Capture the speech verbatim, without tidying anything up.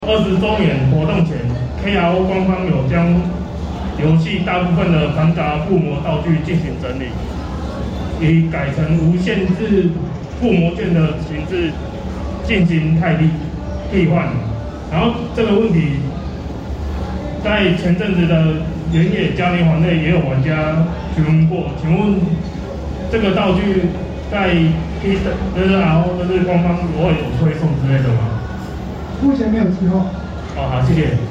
二十周年活动前 ，K R O 官方有将游戏大部分的繁杂附魔道具进行整理，以改成无限制附魔券的形式进行汰替替换。然后这个问题，在前阵子的原野嘉年华内也有玩家询问过，请问这个道具在 P 就是 R O 就是官方如果有推送之类的吗？ 目前没有计划。 哦，好，谢谢。